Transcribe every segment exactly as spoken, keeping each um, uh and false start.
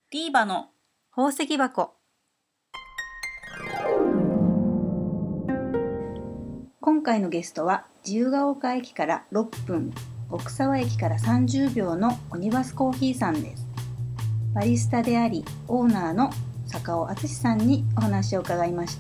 ディーバの宝石箱。今回のゲストは自由が丘駅からろっぷん、奥沢駅からさんじゅうびょうのオニバスコーヒーさんです。バリスタでありオーナーの坂尾敦さんにお話を伺いました。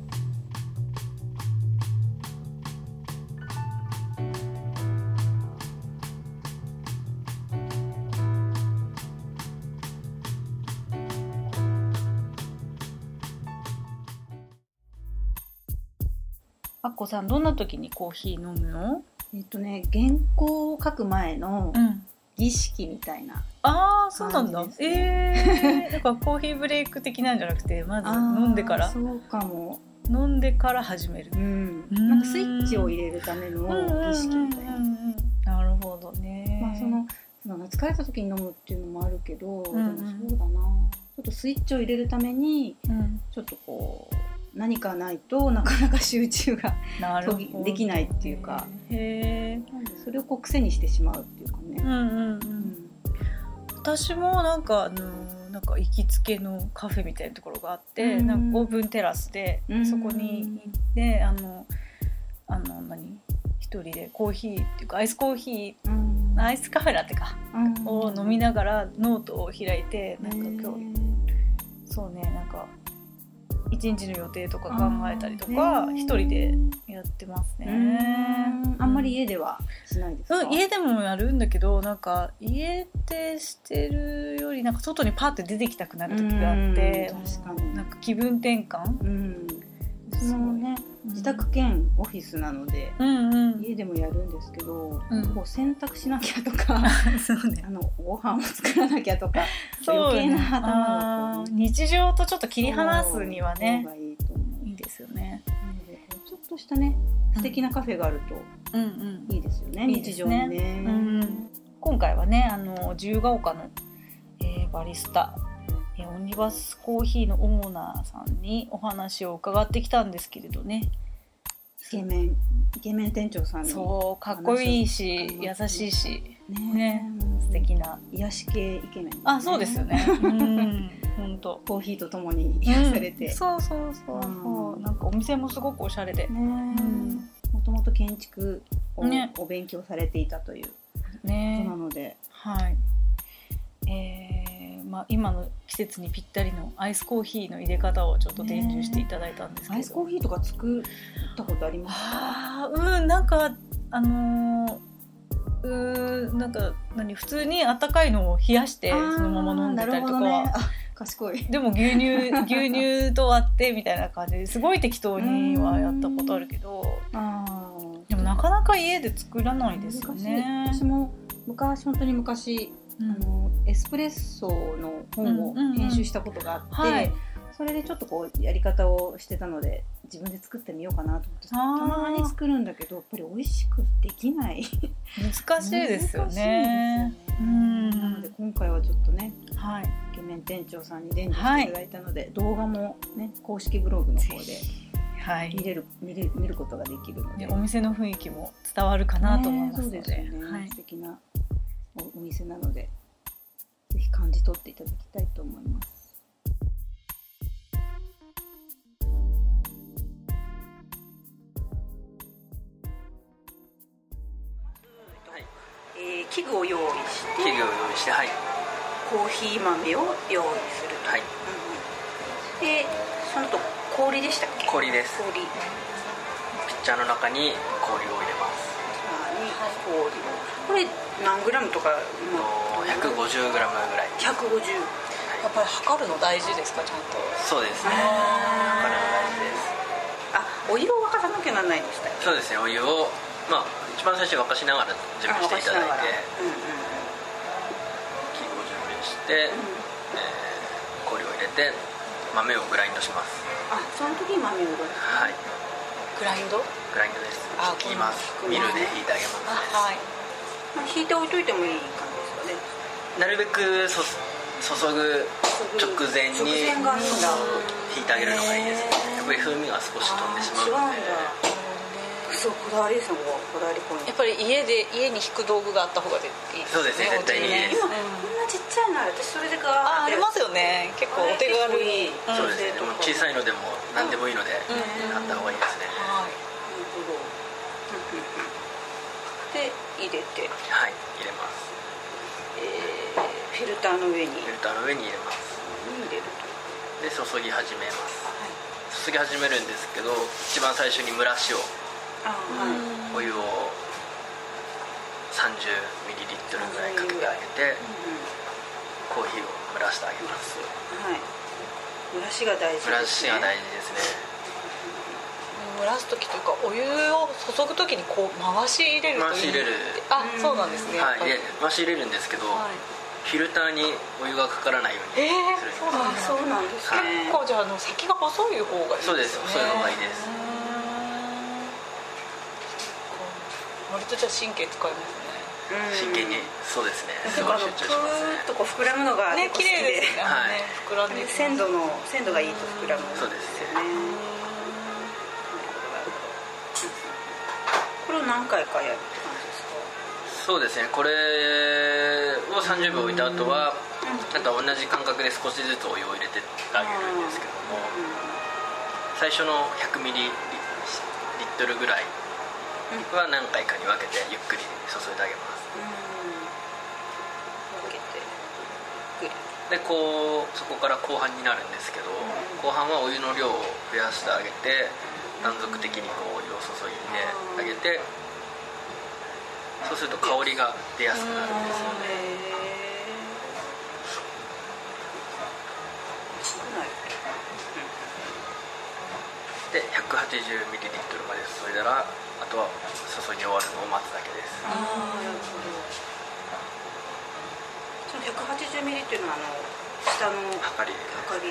あっこさん、どんな時にコーヒー飲むの？えっとね、原稿を書く前の儀式みたいな、うん、 ああ、そうなんだ。えー、なんかコーヒーブレイク的なんじゃなくて、まず飲んでから。 そうかも。 飲んでから始める。 うん。なんかスイッチを入れるための儀式みたいな。 なるほどね。 まあその、その疲れた時に飲むっていうのもあるけど、うんうん、でもそうだな。ちょっとスイッチを入れるために、うん、ちょっとこう。何かないとなかなか集中ができないっていうか、へー、なんでそれをこう癖にしてしまうっていうかね、うんうんうん、 私もなんかあのなんか行きつけのカフェみたいなところがあって、うん、なんかオープンテラスで、うん、そこに行ってあのあの何一人でコーヒーっていうかアイスコーヒー、うん、アイスカフェラテか、うん、を飲みながらノートを開いてなんか今日そうねなんか一日の予定とか考えたりとか一人でやってますね。 うんあんまり家ではしないですか？ うん、家でもやるんだけどなんか家でしてるよりなんか外にパッて出てきたくなる時があって確かになんか気分転換、うん、 そのね自宅兼オフィスなので、うんうん、家でもやるんですけど、うん、こう洗濯しなきゃとかそう、ね、あのご飯を作らなきゃとか余計な頭が日常とちょっと切り離すにはねいいと思う。いいですよね。 なのでちょっとしたね素敵なカフェがあるといいですよね、うんうん、日常にね、ねうん、 今回はねあの自由が丘の、えー、バリスタオニバスコーヒーのオーナーさんにお話を伺ってきたんですけれどね。 イケメンイケメン店長さんにそうかっこいいし優しいしねね素敵な癒し系イケメン、ね、 あそうですよね。うん本当コーヒーとともに癒されて、 うん、そうそうそうそう、うん、なんかお店もすごくおしゃれで、ねうん、もともと建築を、ね、お勉強されていたということなので、ね、 はいえーまあ、今の季節にぴったりのアイスコーヒーの入れ方をちょっと伝授していただいたんですけど、 アイスコーヒーとか作ったことありますか？ あうんなんかあのー、うーなんか何普通に温かいのを冷やしてそのまま飲んでたりとか、ね、 賢いでも牛乳牛乳と割ってみたいな感じですごい適当にはやったことあるけどあでもなかなか家で作らないですよね。 私も昔本当に昔うん、あのエスプレッソの本を編集したことがあって、うんうんうんはい、それでちょっとこうやり方をしてたので自分で作ってみようかなと思ってたまに作るんだけどやっぱり美味しくできない難しいですよね。 難しいですよね。うんなので今回はちょっとね、はい、イケメン店長さんに伝授していただいたので、はい、動画も、ね、公式ブログの方で見れる、見れる、見ることができるのでお店の雰囲気も伝わるかなと思いますので、ね、そうですよね、 はい、素敵なお店なのでぜひ感じ取っていただきたいと思います。はいえー、器具を用意して器具を用意して、はい、 コーヒー豆を用意すると、はいうん、でその後氷でしたっけ？ 氷です。 氷ピッチャーの中に氷を入れます。 に氷をこれ何グラムとかひゃくごじゅうグラムぐらい。 ひゃくごじゅう、 はい、やっぱり測るの大事ですか？ちゃんと。 そうですね。測るの大事です。 あ、お湯を沸かさなきゃならないんでしたっけ？ そうですね。お湯をまあ一番最初沸かしながら準備していただいて、うんうんうん、器具を準備して、うんえー、氷を入れて豆をグラインドします。 あ、その時に豆をグラインド。はい。 グラインド？ グラインドです。引きます。ミルで引いてあげます。 はい。 引いておいといてもいい感じですよね。 なるべくそ注ぐ直前に引いてあげるのがいいですね。やっぱり風味が少し飛んでしまうので。 そうこだわりですね。こだわりポイント。 やっぱり家で家に引く道具があった方がいいですね。 そうですね、絶対にいいです。 今こんなちっちゃいの私それでかあありますよね。結構お手軽に。 そうですね。でも小さいのでも何でもいいので買った方がいいですね。 はい。なるほど。で入れて。 はい、入れます。 えー、フィルターの上に。フィルターの上に入れます。 入れると。 で注ぎ始めます。はい、注ぎ始めるんですけど、一番最初に蒸らしを、はい、お湯をさんじゅうミリリットルぐらいかけてあげて、コーヒーを蒸らしてあげます。 はい。蒸らしが大事ですね。 蒸らしが大事ですね。 蒸らす時というかお湯を注ぐ時にこう回し入れるといい。 回し入れる。 あ、そうなんですね。 はい、で回し入れるんですけど、はい、フィルターにお湯がかからないようにするんです。 えー、そうなんですね。結構じゃあの先が細い方がいいですね。 そうです。細い方がいいです。 割とじゃあ神経使いますね。 真剣に。そうですね。 すごい集中しますね。プーッとこう膨らむのがね、綺麗ですね。はい。膨らんで鮮度の鮮度がいいと膨らむ。 そうですよね。 これを何回かやるって感じですか？ そうですね。これをさんじゅうびょう置いた後は、なんか同じ感覚で少しずつお湯を入れてあげるんですけども、最初のひゃくミリリットルぐらいは何回かに分けてゆっくり注いであげます。 分けてゆっくりでこうそこから後半になるんですけど、後半はお湯の量を増やしてあげて、断続的にこうお湯を注いであげて、そうすると香りが出やすくなるんですよね。で ひゃくはちじゅうミリリットル まで注いだら、あとは注ぎ終わるのを待つだけです。 ああ、なるほど。その ひゃくはちじゅうミリ っていうのはあの下のはかりです。 はかり。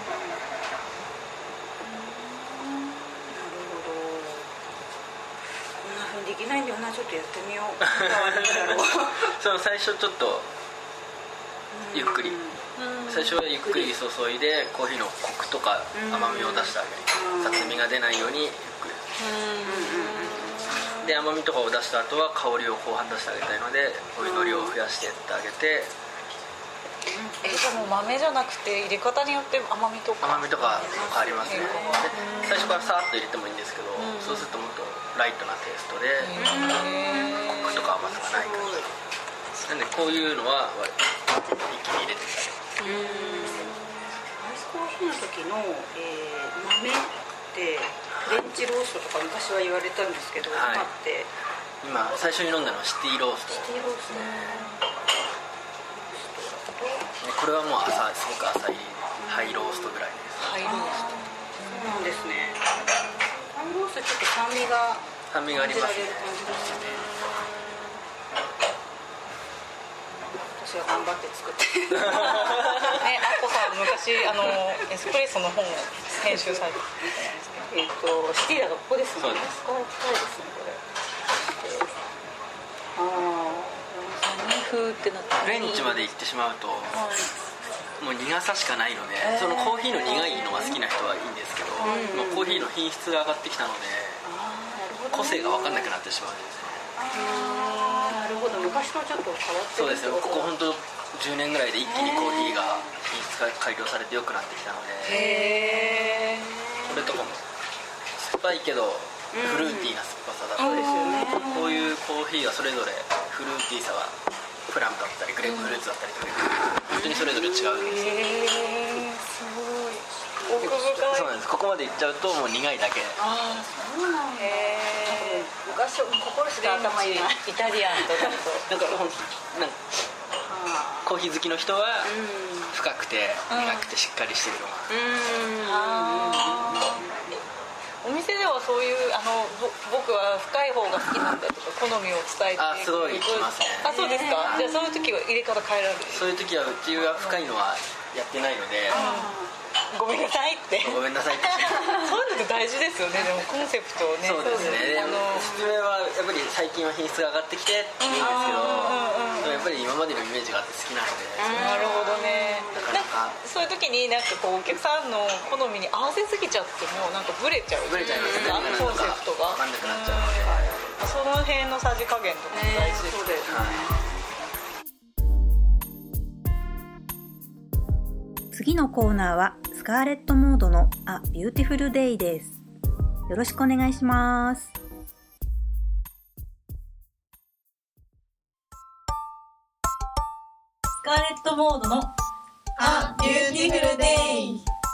できないんだよな、ちょっとやってみよう。 その最初ちょっとゆっくり、最初はゆっくり注いでコーヒーのコクとか甘みを出してあげる。雑味が出ないようにゆっくりで、甘みとかを出した後は香りを後半出してあげたいので、お湯の量を増やしていってあげて。 え、じゃあもう豆じゃなくて入れ方によって甘みとか甘みとか変わりますね。最初からさーっと入れてもいいんですけど、そうするともっとライトなテイストでコクとか甘さがないから、なんでこういうのは一気に入れてあげる。 アイスコーヒーの時の、えー、豆ってフレンチローストとか昔は言われたんですけど、はい、今って今最初に飲んだのはシティロースト。 シティロースト、 これはもう朝すごく浅いハイローストぐらいです。 ハイロースト。 そうなんですね。ハイローストちょっと酸味が酸味がありますね。 私は頑張って作ってね、 あこさん昔あのエスプレッソの本を編集されてたんですけど、 えっとシティラがここですね。 そうです。 ここですね、これ。ああ。 何風ってなってフレンチまで行ってしまうと、はい、もう苦さしかないので、えー、そのコーヒーの苦いのが好きな人はいいんですけど、うん、もうコーヒーの品質が上がってきたので、個性が分かんなくなってしまうんですね。 ああ、なるほど。昔とちょっと変わってる。 そうですよ。ここ本当じゅうねんぐらいで一気にコーヒーが品質が改良されて良くなってきたので、 へえ。 これとかも酸っぱいけどフルーティーな酸っぱさだったり、 うん、 こういうコーヒーがそれぞれフルーティーさがプラムだったりグレープフルーツだったりとか、本当にそれぞれ違うんですよ。 へえ、すごい奥深い。 そうなんです。ここまでいっちゃうともう苦いだけ。 ああ、そうなんだ。へえ。昔心して頭いいな。 イタリアンとだとなんかほんなんかコーヒー好きの人は深くて苦くてしっかりしてるのが、 うん、お店ではそういうあの僕は深い方が好きなんだとか好みを伝えて、 あ、すごい聞きますね。 あ、そうですか。じゃあそういう時は入れ方変えられる。 そういう時はうちは深いのはやってないので、 ごめんなさいってごめんなさいってそういうのって大事ですよね。でもコンセプトをね。 そうですね。あのおすすめはやっぱり最近は品質が上がってきてって言うんですけど、やっぱり今までのイメージがあって好きなので。 なるほどね。なんかかそういう時になんかこうお客さんの好みに合わせすぎちゃってもなんかブレちゃうブレちゃいますね。 あのコンセプトが分かんなくなっちゃうので、 その辺のさじ加減とかも大事です、 そうですね、 はい。 次のコーナーはスカーレットモードの A Beautiful Day です。よろしくお願いします。 スカーレットモードの A Beautiful Day。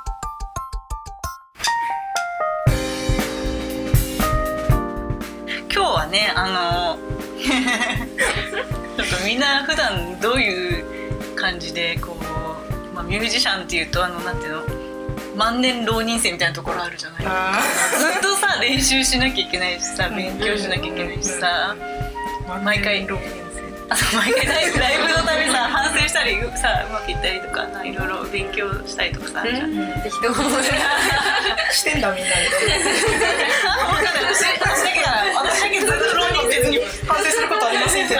今日はね、あのちょっとみんな普段どういう感じでこう、まあ、ミュージシャンっていうとあのなんていうの万年浪人生みたいなところあるじゃない。ずっとさ練習しなきゃいけないしさ勉強しなきゃいけないしさ、毎回浪人生あそう毎回ライブ、ライブのためにさ反省したりさうまくいったりとかいろいろ勉強したりとかさあるじゃん。 適当してんだみんなで。 私だけだ私だけずっと浪人生に反省することありませんって。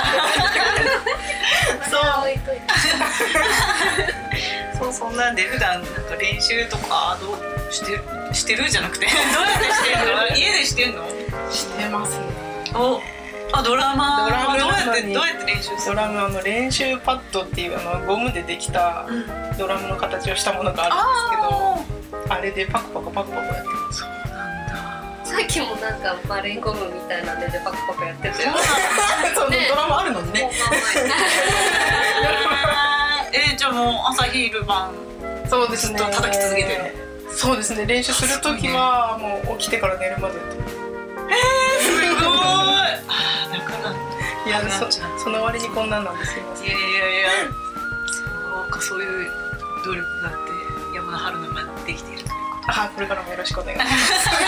そうそうそんなんで普段なんか練習とかどうしてしてるじゃなくてどうやってしてんの？家でしてんの？ してますね。 おあドラマドラムどうやってどうやって練習するの？ ドラムあの練習パッドっていうあのゴムでできたドラムの形をしたものがあるんですけど、あれでパクパクパクパクやってます。 そうなんだ。 さっきもなんかバレンゴムみたいなのでパクパクやっててそうね、ドラムあるのにね。 えー、じゃあもう朝昼晩そうですね。 ずっと叩き続けてる。 そうですね。練習するときはもう起きてから寝るまでやってます。 えー、すごい。あだからいや そ, その割にこんなんなんですよ。 いやいやいやそうかそういう努力があって山田春菜ができているということ。 あこれからもよろしくお願いします。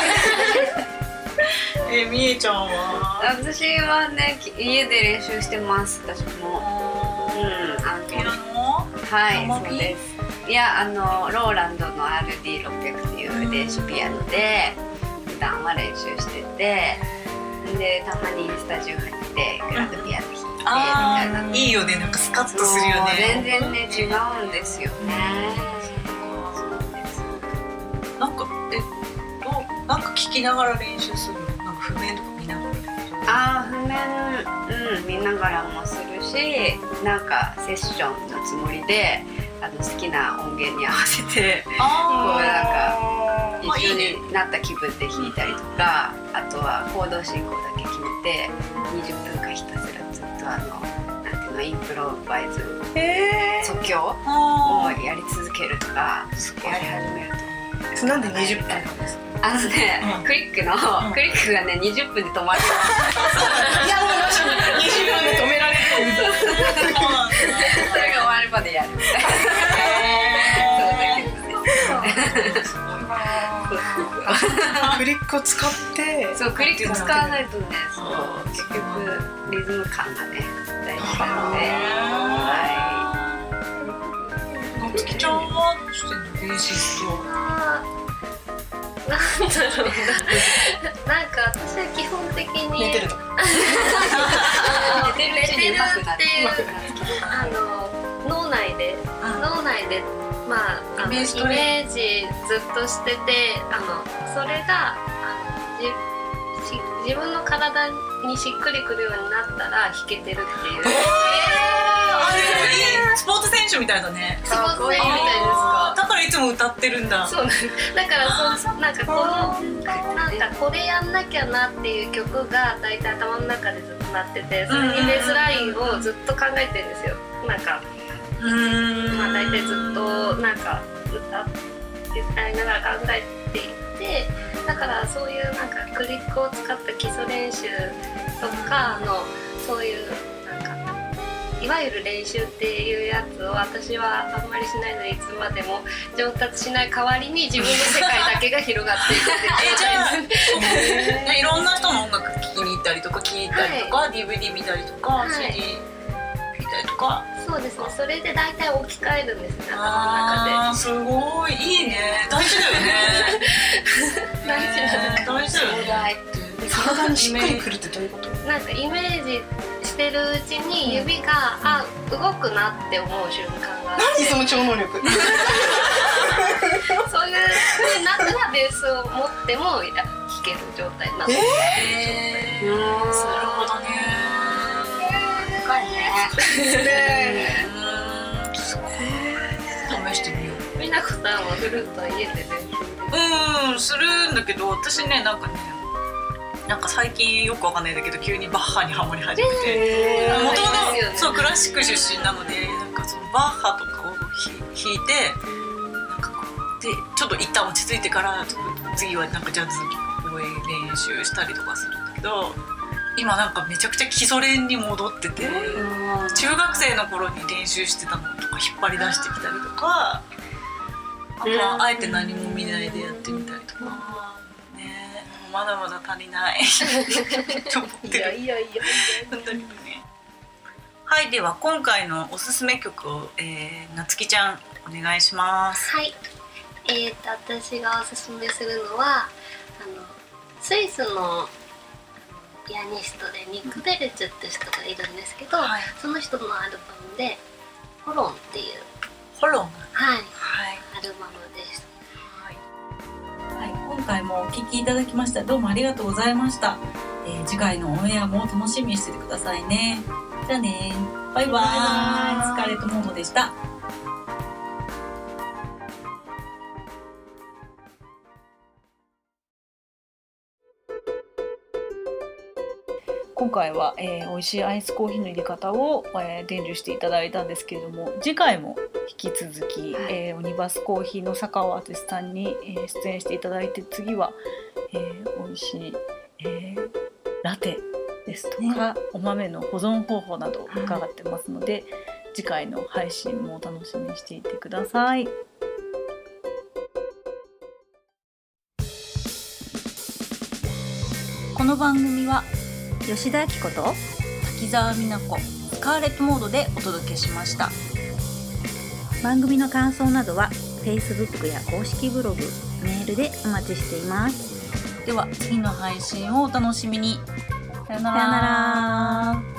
えー、みえちゃんは？ 私はね家で練習してます私も。うんあのピアノ？ はいそうです。いやあのローランドの アールディーろっぴゃく っていう電子ピアノで普段は練習してて、でたまにスタジオ入ってグランドピアノ弾いてみたいな。 いいよねなんかスカッとするよね。 全然ね違うんですよね。そうです。 なんかえどうなんか聞きながら練習するの？なんか譜面とか見ながら。 あー譜面、うん、見ながらもするしなんかセッションのつもりであの好きな音源に合わせてこうなんか一緒になった気分で弾いたりとか、あとはコード進行だけ決めてにじゅっぷんかんひたすらずっとあのなんていうのインプロバイズ即興をやり続けるとかやり始めると。 それなんでにじゅっぷんなんですか？ あのね、うん、クリックの、うん、クリックがねにじゅっぷんで止まる。 いやもうにじゅっぷんで止められる。 それが終わるまでやる。 クリックを使って。 そうクリック使わないとね、そう結局リズム感がね大事なので。はい。 なつきちゃんはどうしてんの？ベーシスト。 なんだろうな。なんか私は基本的に寝てると。 寝てるっていうあの脳内で脳内でまああのイメージずっとしててあのそれがあのじし自分の体にしっくりくるようになったら弾けてるっていう。えースポーツ選手みたいだね。 スポーツ選手みたいですか。 だからいつも歌ってるんだ。 そうだからそうなんかこのなんかこれやんなきゃなっていう曲が大体頭の中でずっと鳴ってて、それにベースラインをずっと考えてるんですよ。なんかうーんまあ大体ずっとなんか歌って歌いながら考えていて、だからそういうなんかクリックを使った基礎練習とかのそういうなんかいわゆる練習っていうやつを私はあんまりしないのでいつまでも上達しない代わりに自分の世界だけが広がっていくっていうじゃあいろんな人の音楽聴きに行ったりとか聴いたりとか、はい、ディーブイディー 見たりとか、はい、シーディー 見たりとか。 そうですね、それで大体置き換えるんですね、頭の中で。すごいいいね、大事だよね大事だよね、 大事だよね。 体にしっくりくるってどういうこと？ なんかイメージしってるうちに指が、うん、あ動くなって思う瞬間があって、 何その超能力そういう風になったらベースを持っても弾ける状態になってる、 えー、なるほどね。 深いねすごい試してみよう。 みなこさんはフルートは家で練習うんするんだけど、私ねなんかねなんか最近よくわかんないんだけど急にバッハにハマり始めて、もともとそうクラシック出身なのでなんかそのバッハとかを弾いてなんかこうでちょっと一旦落ち着いてから次はなんかジャズを練習したりとかするんだけど、今なんかめちゃくちゃ基礎練に戻ってて、中学生の頃に練習してたのとか引っ張り出してきたりとか、あとはあえて何も見ないでやってみたりとか。まだまだ足りないと思ってる。いやいやいや本当にね。はい、では今回のおすすめ曲を、えー、なつきちゃんお願いします。 はい、えーと私がおすすめするのはあのスイスのピアニストでニック・ベルチュって人がいるんですけど、はい、その人のアルバムで「ホロン」っていうホロン、 はい、 はい、 アルバムです。 はい、今回もお聴きいただきました。どうもありがとうございました。えー、次回のオンエアも楽しみにしててくださいね。じゃあね、バイバーイ。スカーレットモモでした。今回は、えー、美味しいアイスコーヒーの入れ方を、えー、伝授していただいたんですけれども、次回も引き続き、はい、えー、オニバスコーヒーの坂尾敦さんに、えー、出演していただいて、次は、えー、美味しい、えー、ラテですとか、ね、お豆の保存方法などを伺ってますので、はい、次回の配信もお楽しみにしていてください。この番組は吉田明子と滝沢美奈子スカーレットモードでお届けしました。 番組の感想などは Facebook や公式ブログ、メールでお待ちしています。 では次の配信をお楽しみに。さよなら。 さよなら。